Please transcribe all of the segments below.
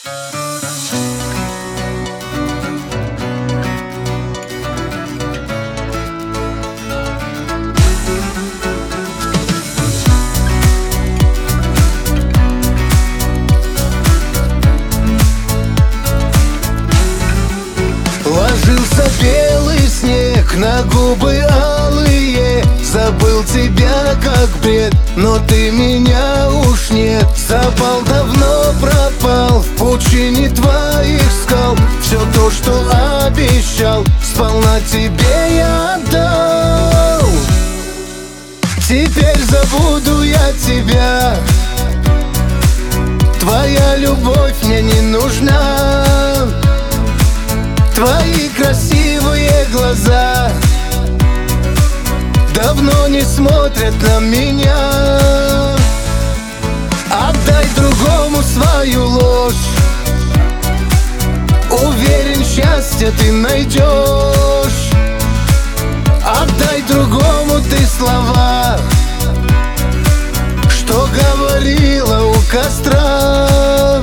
Ложился белый снег на губы алые. Забыл тебя как бред, но ты меня уж нет. Запал давно пропал в пучине твоих скал. Все то, что обещал, сполна тебе я отдал. Теперь забуду я тебя. Твоя любовь мне не нужна. Твои красивые глаза давно не смотрят на меня. Отдай другому свою ложь. Уверен, счастье ты найдешь. Отдай другому ты слова, что говорила у костра.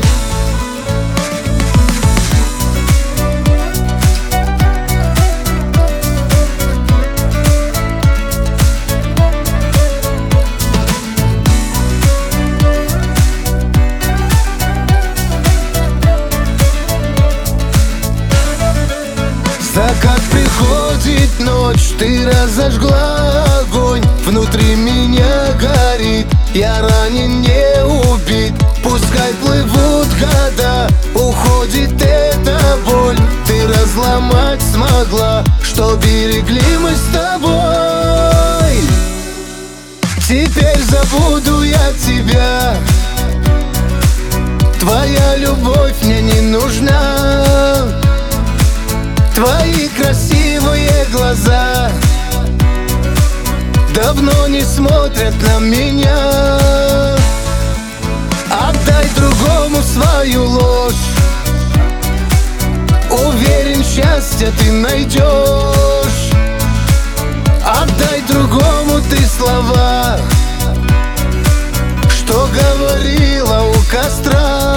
Закат приходит ночь, ты разожгла огонь. Внутри меня горит, я ранен, не убит. Пускай плывут года, уходит эта боль. Ты разломать смогла, что берегли мы с тобой. Теперь забуду я тебя. Твоя любовь мне не нужна. Твои красивые глаза давно не смотрят на меня. Отдай другому свою ложь. Уверен, счастье ты найдешь. Отдай другому ты слова, что говорила у костра.